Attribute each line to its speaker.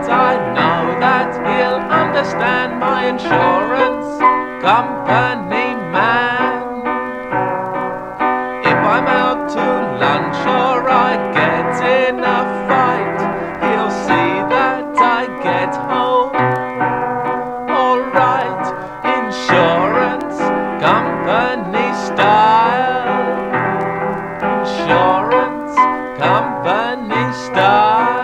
Speaker 1: I know that he'll understand my insurance company man. If I'm out to lunch or I get in a fight, he'll see that I get home alright. Insurance company style. Insurance company style.